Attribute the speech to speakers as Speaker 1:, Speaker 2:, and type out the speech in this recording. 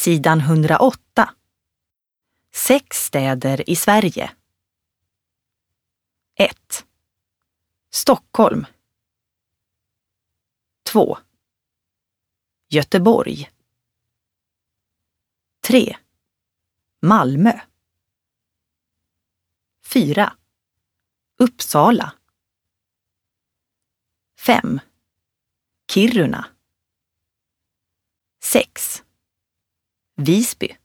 Speaker 1: Sidan 108. 6 städer i Sverige. 1. Stockholm. 2. Göteborg. 3. Malmö. 4. Uppsala. 5. Kiruna. 6. Visby.